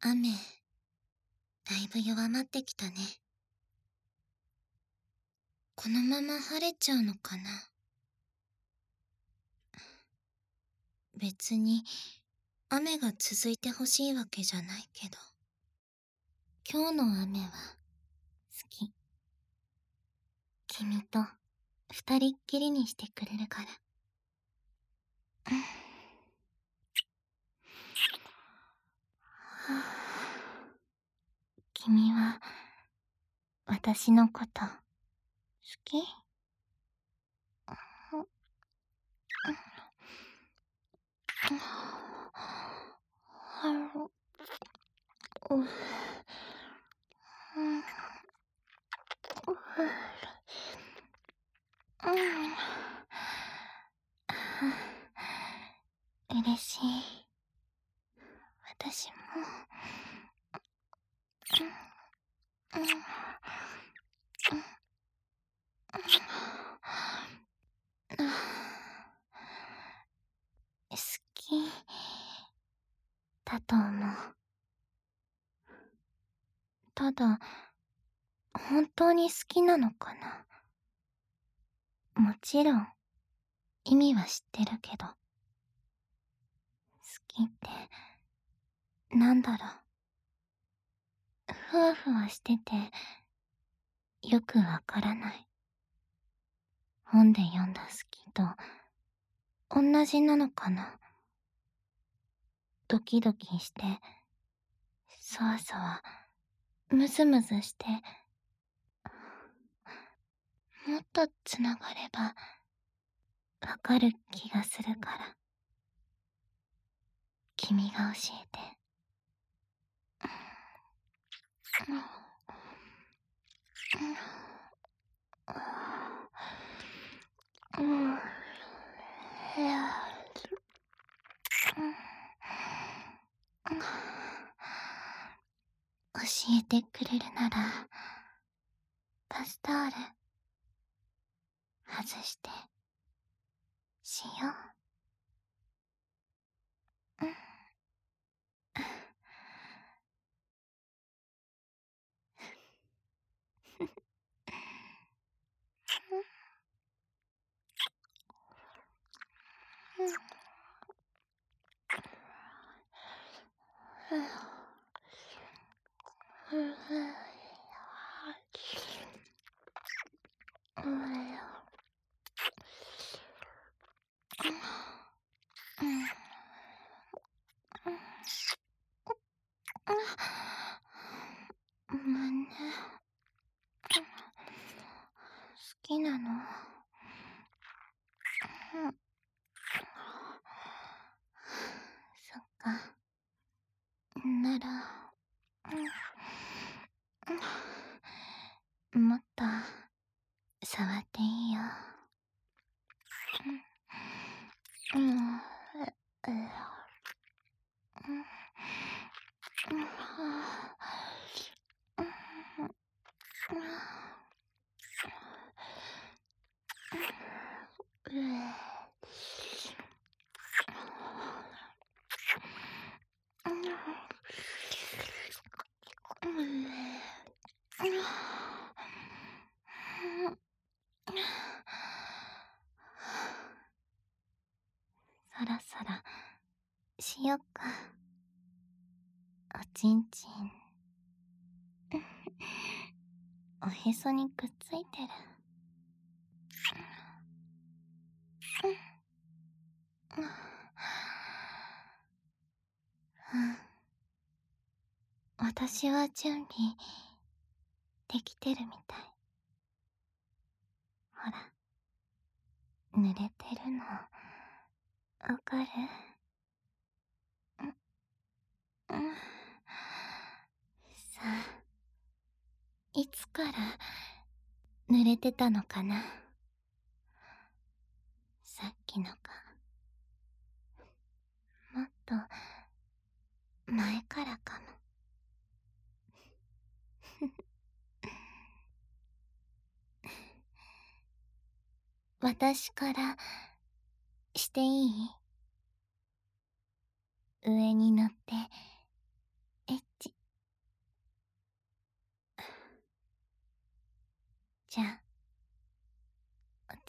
雨、だいぶ弱まってきたね。このまま晴れちゃうのかな。別に、雨が続いてほしいわけじゃないけど。今日の雨は、好き。君と、二人っきりにしてくれるから。君は、私のこと、好き？嬉しい。私も。好きだと思う。ただ、本当に好きなのかな。もちろん、意味は知ってるけど。好きって、なんだろう。ふわふわしてて、よくわからない。本で読んだ好きと、同じなのかな。ドキドキして、そわそわ、ムズムズして、もっとつながれば、わかる気がするから。君が教えて。教えてくれるなら、バスタオル、外して、しよう。ごめんね。好きなの。そっか。なら、もっと触っていいよ。そろそろしよっか。おちんちんおへそにくっついてる。私は準備できてるみたい。ほら、濡れてるのわかる？さあ、いつから濡れてたのかな。さっきのか、もっと前からかも。私からしていい？上に乗ってエッチ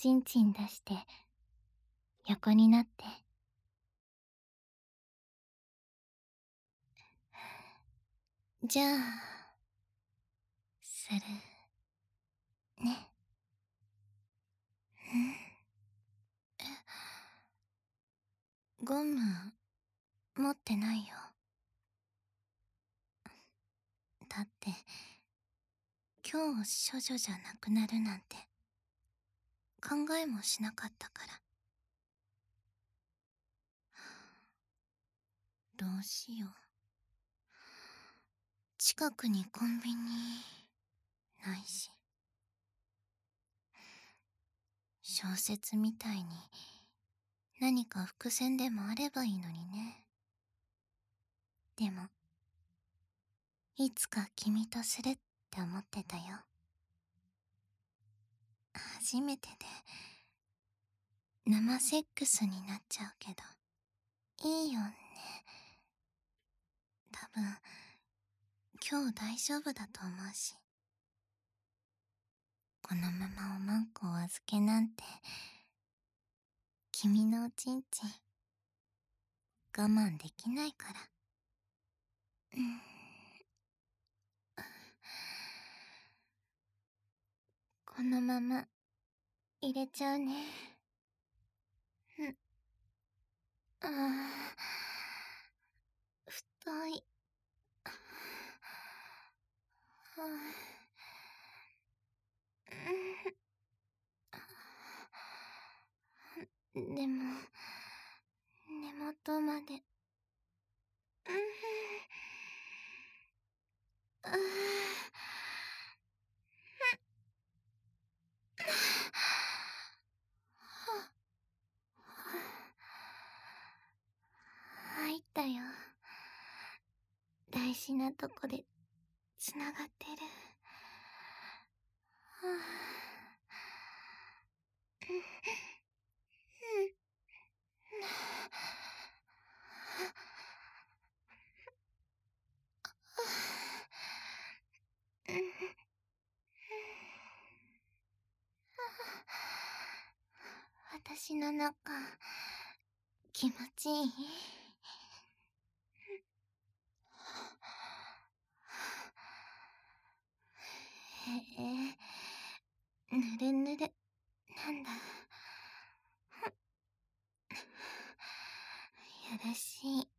ちんちん出して横になって。じゃあするね。ゴム持ってないよ。だって今日処女じゃなくなるなんて考えもしなかったから。どうしよう。近くにコンビニないし。小説みたいに何か伏線でもあればいいのにね。でもいつか君とするって思ってたよ。初めてで生セックスになっちゃうけどいいよね。多分今日大丈夫だと思うし。このままおまんこを預けなんて君のおちんちん我慢できないから。このまま入れちゃうね。ああ、太い。でも根元まで。入ったよ。大事なとこでつながってる。私の中気持ちいい？へえ、ぬるぬるなんだ。よろしいね。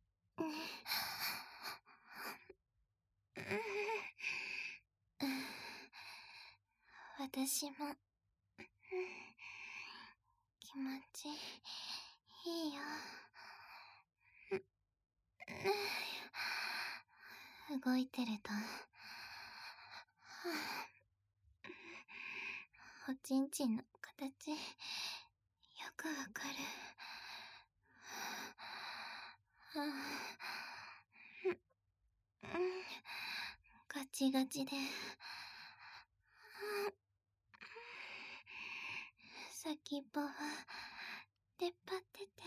私も気持ちいいよ。動いてるとおちんちんの形よくわかる。ガチガチで先っぽは出っ張ってて、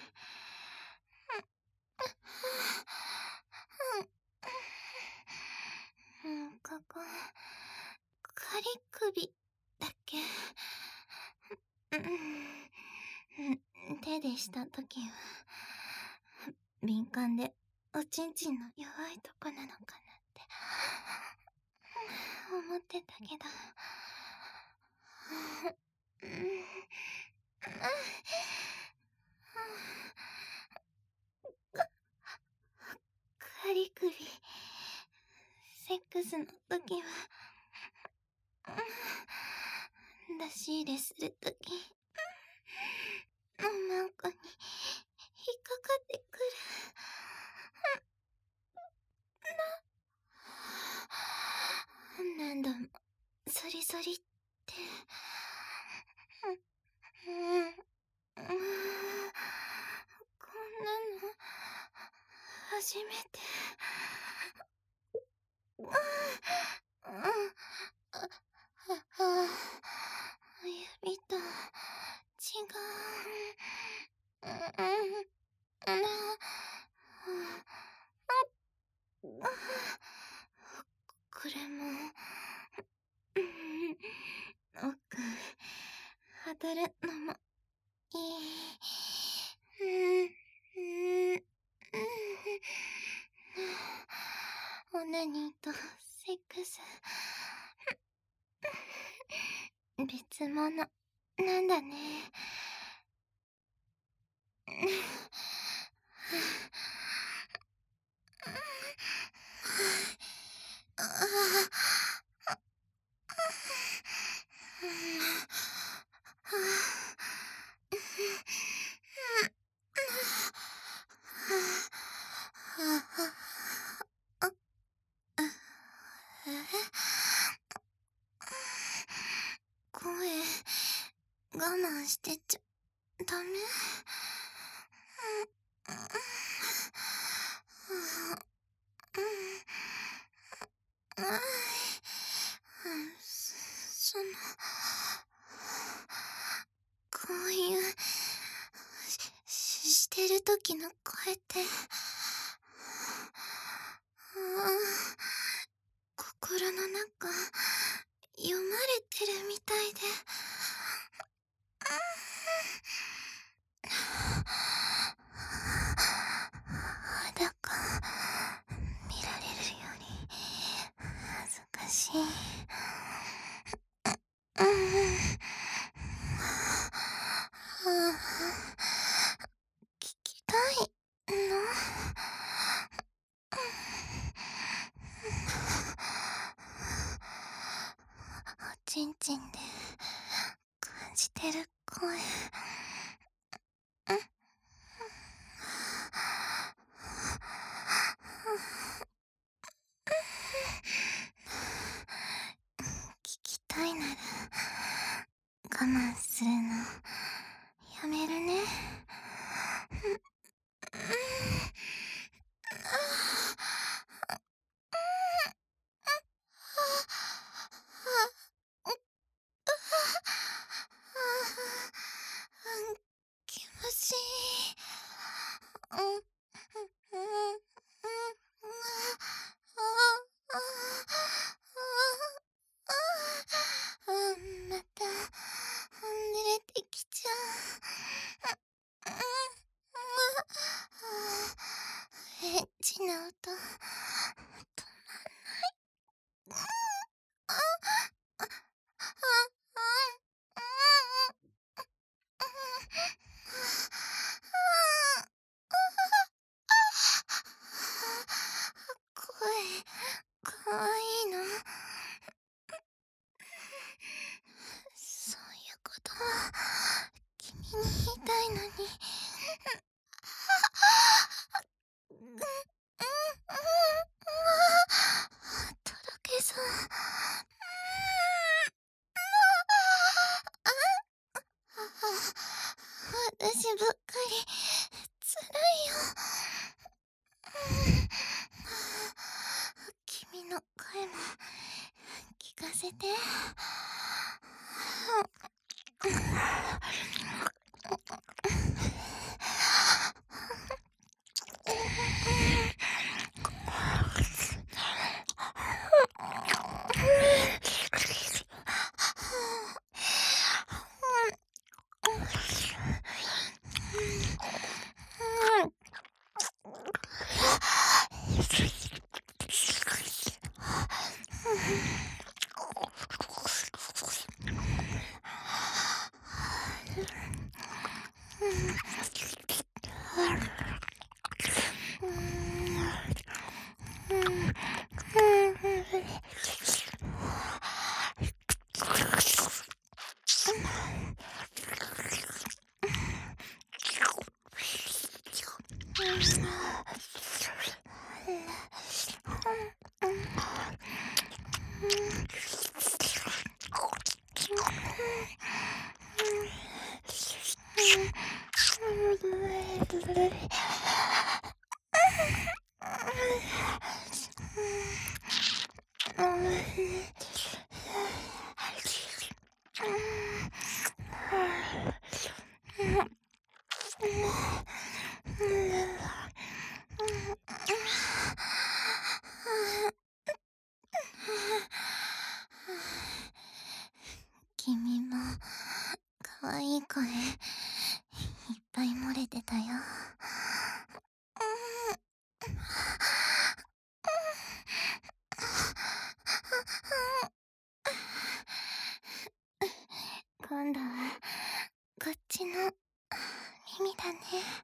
ここ仮首だっけ。手でしたときは敏感でおちんちんの弱いとこなのかなって思ってたけど、仮首セックスの時は出し入れするときおまんこに引っかかってくる。何度もそりそりってこんなの初めて。指と違う。これも奥当たるナニーとセックス別物なんだね。声我慢してちゃダメ？そのこういうしてる時の声って心の中読まれてるみたいで裸見られるより恥ずかしい。聞きたいの？おちんちんで感じてる声。聞きたいなら我慢するのやめるね。気持ちいい。また濡れてきちゃう。エッチな音止まんない。声かわいいの？そういうこと君に言いたいのに。とろけそう。私ばっかり辛いよ。君の声も聞かせて。君も可愛い声いっぱい漏れてたよ。 ね。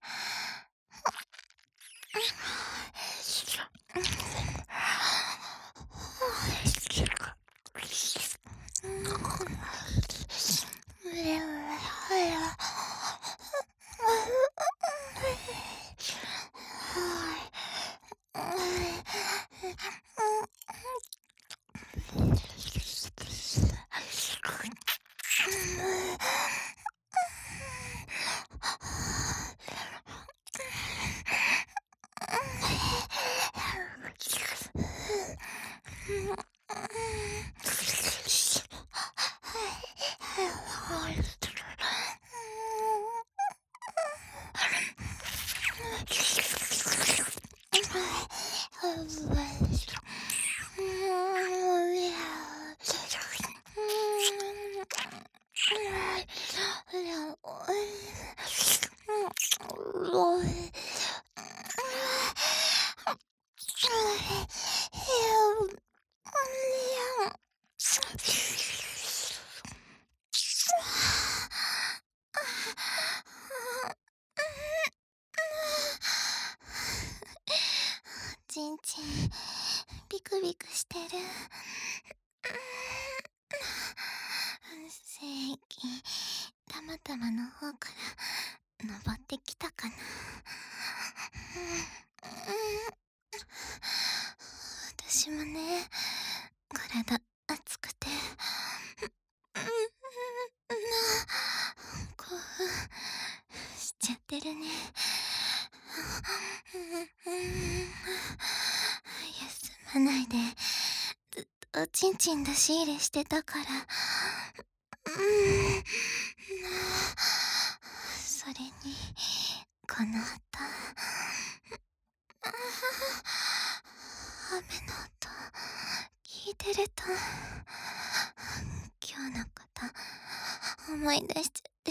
ちんちんビクビクしてる。精液たまたまの方から登ってきたかな。私もね、体熱くて興奮しちゃってるね。休まないでずっとおちんちん出し入れしてたから、それにこの後雨の音聞いてると今日のこと思い出しちゃって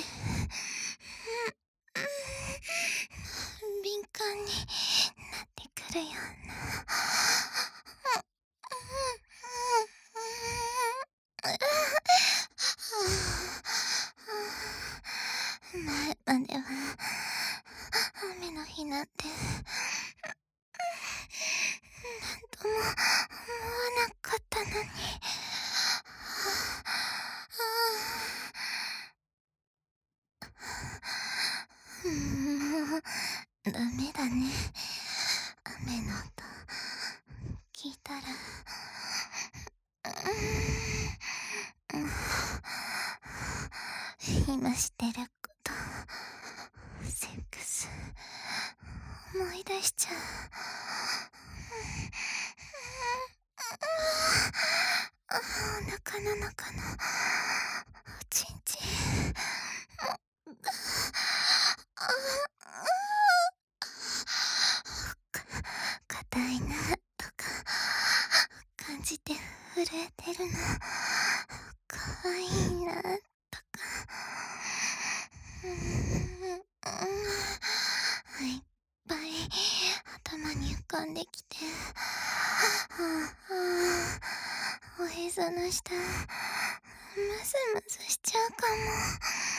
敏感になってくるような。前までは雨の日なんてなんとも思わなかったのに。もうダメだね。雨の音聞いたら今してることセックス思い出しちゃう。お腹の中のおちんちん硬いなとか感じて震えてるの可愛いなとかいっぱい頭に浮かんできて、おへその下ムズムズしちゃうかも。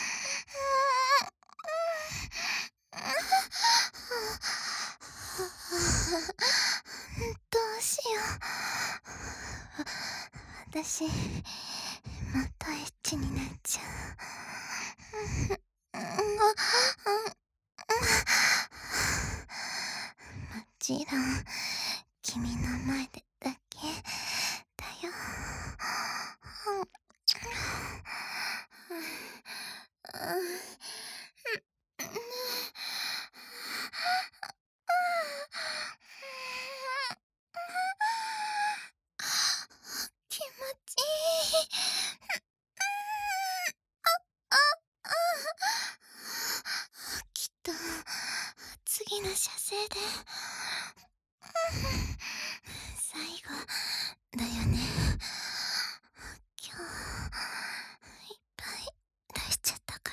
どうしよう。私もっとエッチになっちゃう。もちろん君の前でだけだよ。気持ちいい。きっと次の射精で最後だよね。今日いっぱい出しちゃったから。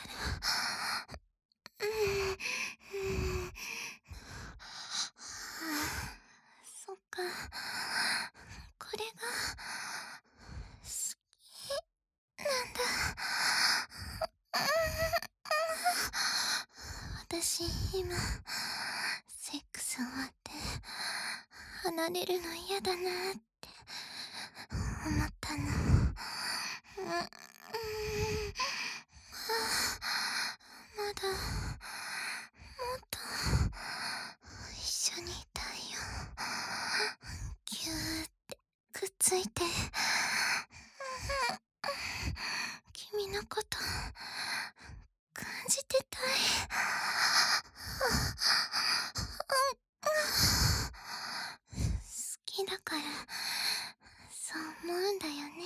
そっか、これが好きなんだ。私今、セックス終わって離れるの嫌だなって思ったの。まだもっと一緒にいたいよ。ぎゅーってくっついて君のこと感じてたい。好きだからそう思うんだよね。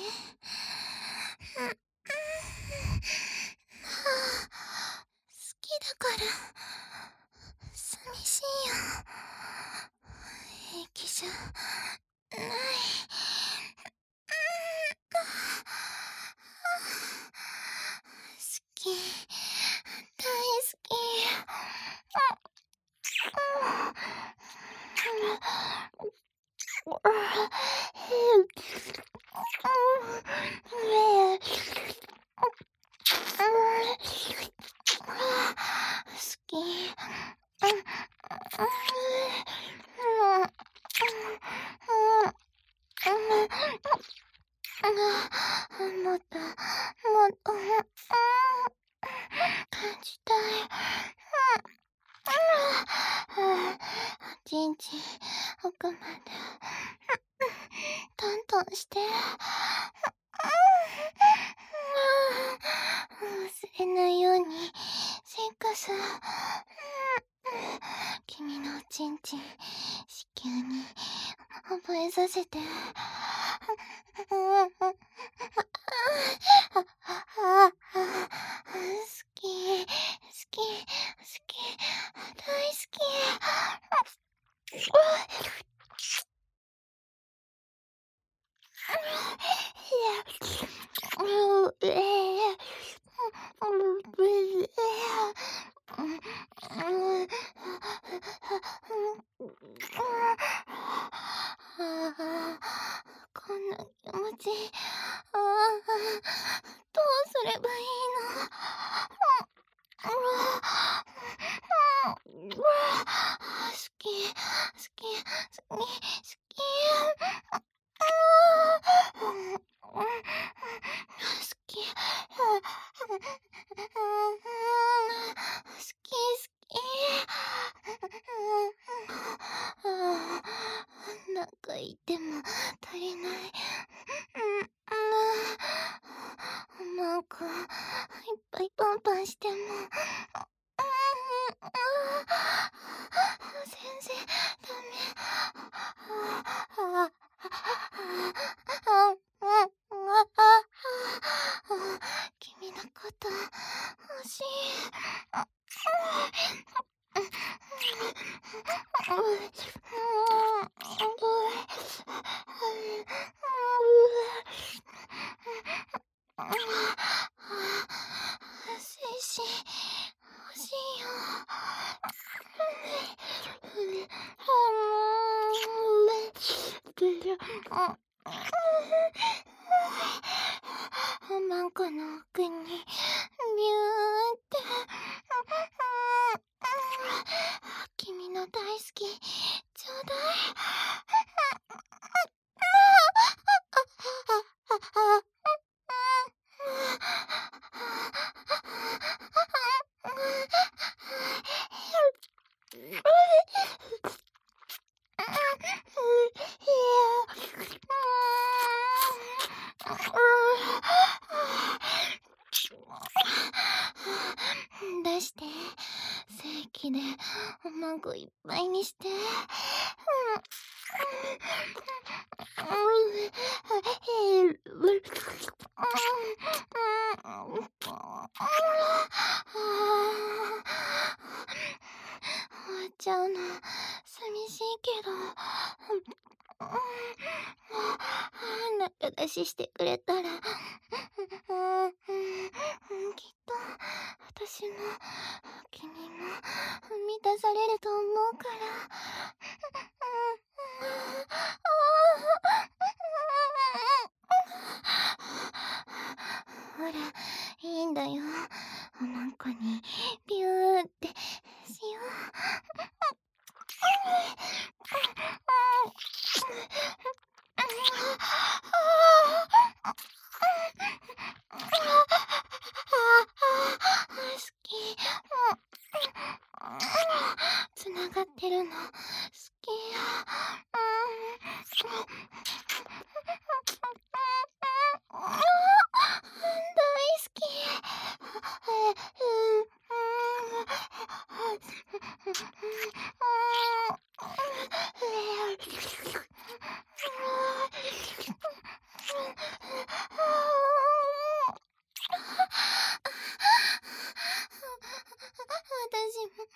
好きだから寂しいよ。平気じゃない。好き、大好き。好き。もっと、もっと、感じたい。ちんちん、奥まで、トントンして。忘れないように、セックス。君のおちんちん、子宮に覚えさせて。好き、好き、好き、大好き。こんな気持ち、どうすればいいの。好き、好き、好き、好き。好き。好き、なんか言っても足りない。なんか、いっぱいパンパンしても、全然ダメ。君のこと欲しい。精子欲しいよ。マンコの奥にビューって君の大好きちょうだい。出して、正規でおまんこいっぱいにして。終わっちゃうの寂しいけど、仲出ししてくれたら、きっと私も君も満たされると思うから。ほら、いいんだよ。おまんこにビューってしよう。 好き。つながってるの好き。大好き。私も、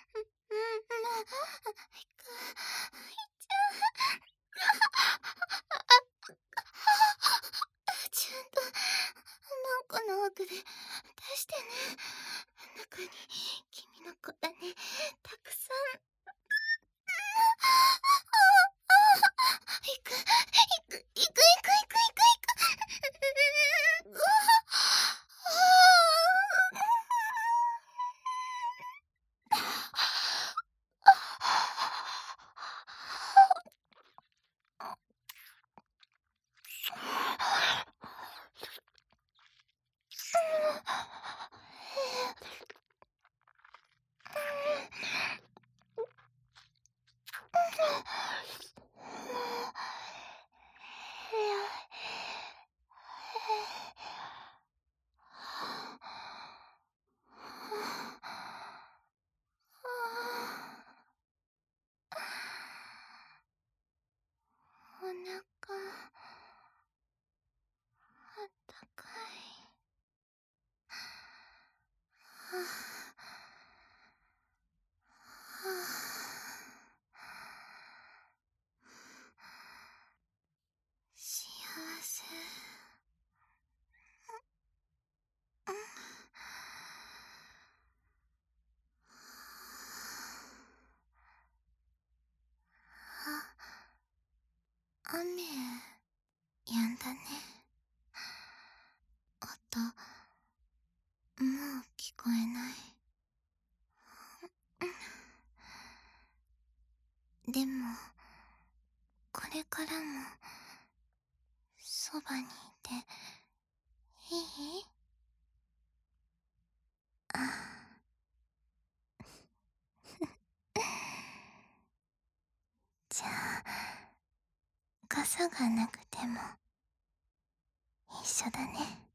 ちゃんと、この奥で出してね。中に君の子だね、たくさん。行く、行く、行く、行く、行く、行く、行く。お腹あったかい。幸せ。雨やんだね。音もう聞こえない。でもこれからもそばにいていい？あ、じゃあ傘がなくても一緒だね。